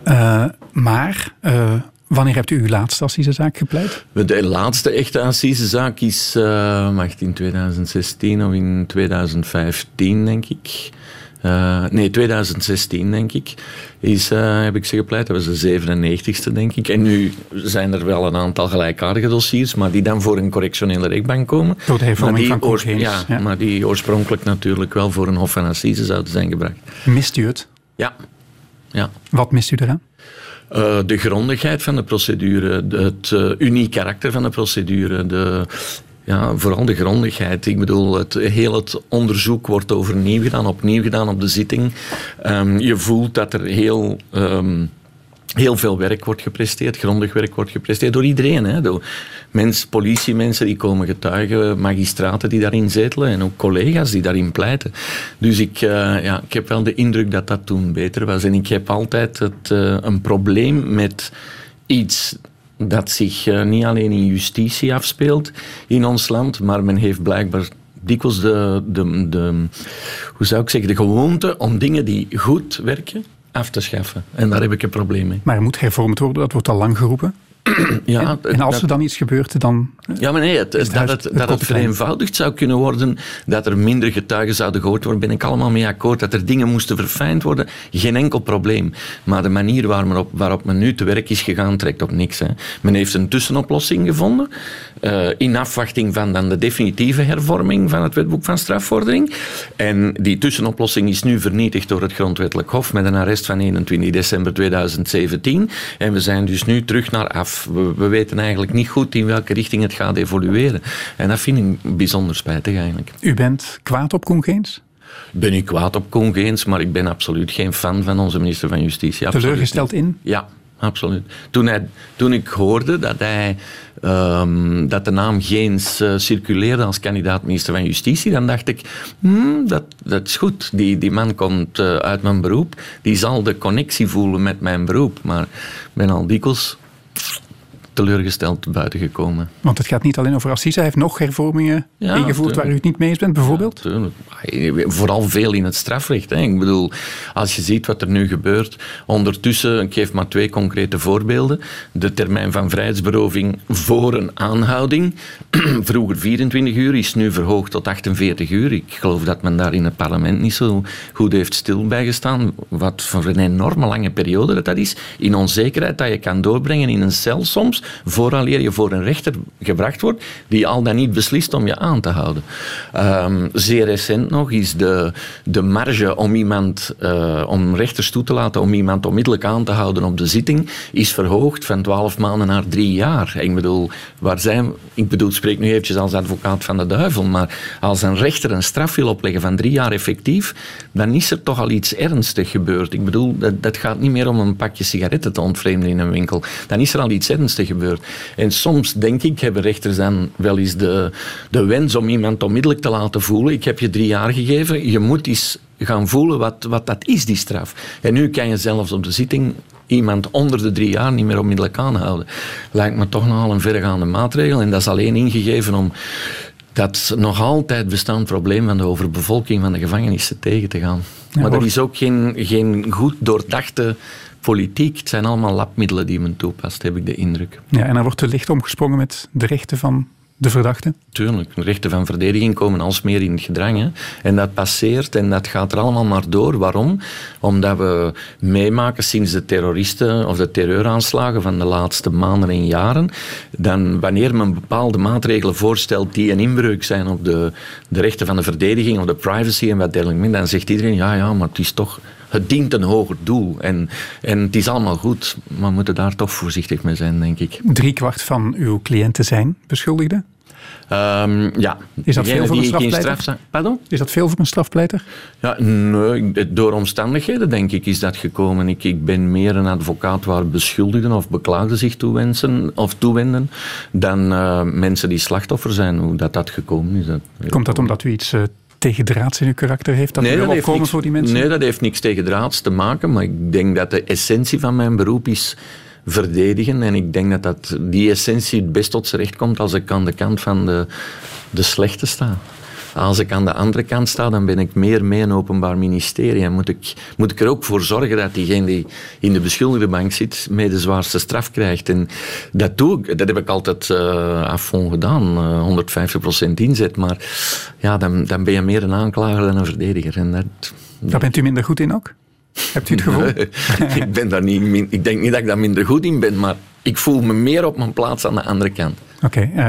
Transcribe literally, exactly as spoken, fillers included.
Uh, maar... Uh, Wanneer hebt u uw laatste assisezaak gepleit? De laatste echte assisezaak is uh, in twintig zestien of in twintig vijftien, denk ik. Uh, nee, twintig zestien, denk ik. Is, uh, heb ik ze gepleit. Dat was de zevenennegentigste, denk ik. En nu zijn er wel een aantal gelijkaardige dossiers, maar die dan voor een correctionele rechtbank komen. Door de hervorming van Koen Geens. Ja, ja, maar die oorspronkelijk natuurlijk wel voor een hof van assise zouden zijn gebracht. Mist u het? Ja. ja. Wat mist u eraan? Uh, de grondigheid van de procedure, de, het uh, uniek karakter van de procedure, de, ja, vooral de grondigheid. Ik bedoel, het, heel het onderzoek wordt overnieuw gedaan, opnieuw gedaan op de zitting. Um, je voelt dat er heel... Um, Heel veel werk wordt gepresteerd, grondig werk wordt gepresteerd door iedereen. Hè. Door mens, politiemensen die komen getuigen, magistraten die daarin zetelen en ook collega's die daarin pleiten. Dus ik, uh, ja, ik heb wel de indruk dat dat toen beter was. En ik heb altijd het, uh, een probleem met iets dat zich uh, niet alleen in justitie afspeelt in ons land, maar men heeft blijkbaar dikwijls de, de, de, hoe zou ik zeggen, de gewoonte om dingen die goed werken af te schaffen. En daar heb ik een probleem mee. Maar er moet hervormd worden, dat wordt al lang geroepen. Ja, en, en als dat, er dan iets gebeurt, dan... Ja, maar nee, het, het dat het, het, het vereenvoudigd zou kunnen worden, dat er minder getuigen zouden gehoord worden, ben ik allemaal mee akkoord. Dat er dingen moesten verfijnd worden, geen enkel probleem. Maar de manier waarop, waarop men nu te werk is gegaan, trekt op niks. Hè. Men heeft een tussenoplossing gevonden, uh, in afwachting van dan de definitieve hervorming van het wetboek van strafvordering. En die tussenoplossing is nu vernietigd door het Grondwettelijk Hof met een arrest van eenentwintig december tweeduizend zeventien. En we zijn dus nu terug naar af. We, we weten eigenlijk niet goed in welke richting het gaat evolueren. En dat vind ik bijzonder spijtig eigenlijk. U bent kwaad op Koen Geens? Ben ik kwaad op Koen Geens, maar ik ben absoluut geen fan van onze minister van Justitie. Teleurgesteld in? Ja, absoluut. Toen, hij, toen ik hoorde dat, hij, um, dat de naam Geens uh, circuleerde als kandidaat minister van Justitie, dan dacht ik, hmm, dat, dat is goed. Die, die man komt uh, uit mijn beroep. Die zal de connectie voelen met mijn beroep. Maar ik ben al dikwijls teleurgesteld buiten gekomen. Want het gaat niet alleen over assise. Hij heeft nog hervormingen ja, ingevoerd tuurlijk. Waar u het niet mee eens bent, bijvoorbeeld? Ja, vooral veel in het strafrecht. Hè. Ik bedoel, als je ziet wat er nu gebeurt, ondertussen, ik geef maar twee concrete voorbeelden. De termijn van vrijheidsberoving voor een aanhouding, vroeger vierentwintig uur, is nu verhoogd tot achtenveertig uur. Ik geloof dat men daar in het parlement niet zo goed heeft stil bij gestaan. Wat voor een enorme lange periode dat, dat is. In onzekerheid dat je kan doorbrengen in een cel soms, vooraleer je voor een rechter gebracht wordt, die al dan niet beslist om je aan te houden. Um, zeer recent nog is de, de marge om iemand, uh, om rechters toe te laten om iemand onmiddellijk aan te houden op de zitting, is verhoogd van twaalf maanden naar drie jaar. Ik bedoel, waar zijn, ik bedoel, ik spreek nu eventjes als advocaat van de duivel, maar als een rechter een straf wil opleggen van drie jaar effectief, dan is er toch al iets ernstig gebeurd. Ik bedoel, dat, dat gaat niet meer om een pakje sigaretten te ontvreemden in een winkel. Dan is er al iets ernstigs gebeurd. En soms, denk ik, hebben rechters dan wel eens de, de wens om iemand onmiddellijk te laten voelen. Ik heb je drie jaar gegeven, je moet eens gaan voelen wat, wat dat is, die straf. En nu kan je zelfs op de zitting iemand onder de drie jaar niet meer onmiddellijk aanhouden. Lijkt me toch nogal een verregaande maatregel. En dat is alleen ingegeven om dat nog altijd bestaand probleem van de overbevolking van de gevangenissen tegen te gaan. Ja, maar dat is ook geen, geen goed doordachte politiek. Het zijn allemaal labmiddelen die men toepast, heb ik de indruk. Ja, en dan wordt er licht omgesprongen met de rechten van de verdachte? Tuurlijk. De rechten van verdediging komen alsmaar in het gedrang. Hè. En dat passeert en dat gaat er allemaal maar door. Waarom? Omdat we meemaken sinds de terroristen of de terreuraanslagen van de laatste maanden en jaren, dan wanneer men bepaalde maatregelen voorstelt die een inbreuk zijn op de, de rechten van de verdediging of de privacy en wat dergelijke, dan zegt iedereen, ja, ja, maar het is toch... Het dient een hoger doel. En, en het is allemaal goed, maar we moeten daar toch voorzichtig mee zijn, denk ik. Driekwart van uw cliënten zijn beschuldigden? Um, ja. Is dat veel voor een strafpleiter? Straf... Pardon? Is dat veel voor een strafpleiter? Ja, nee, door omstandigheden, denk ik, is dat gekomen. Ik, ik ben meer een advocaat waar beschuldigden of beklaagden zich toewensen, of toewenden dan uh, mensen die slachtoffer zijn. Hoe dat, dat gekomen is. Dat Komt dat omdat u iets... Uh, tegendraads in uw karakter heeft? Dat nee, wil dat opkomen niks, voor die mensen? Nee, dat heeft niks tegendraads te maken, maar ik denk dat de essentie van mijn beroep is verdedigen en ik denk dat, dat die essentie het best tot z'n recht komt als ik aan de kant van de, de slechte sta. Als ik aan de andere kant sta, dan ben ik meer mee een openbaar ministerie. En moet ik, moet ik er ook voor zorgen dat diegene die in de beschuldigde bank zit, mee de zwaarste straf krijgt. En dat doe ik. Dat heb ik altijd uh, à fond gedaan. Uh, honderdvijftig procent inzet. Maar ja, dan, dan ben je meer een aanklager dan een verdediger. En dat, Daar bent u minder goed in ook? Hebt u het gevoel? Nee, ik, ben daar niet, ik denk niet dat ik daar minder goed in ben, maar ik voel me meer op mijn plaats aan de andere kant. Oké. Okay, uh,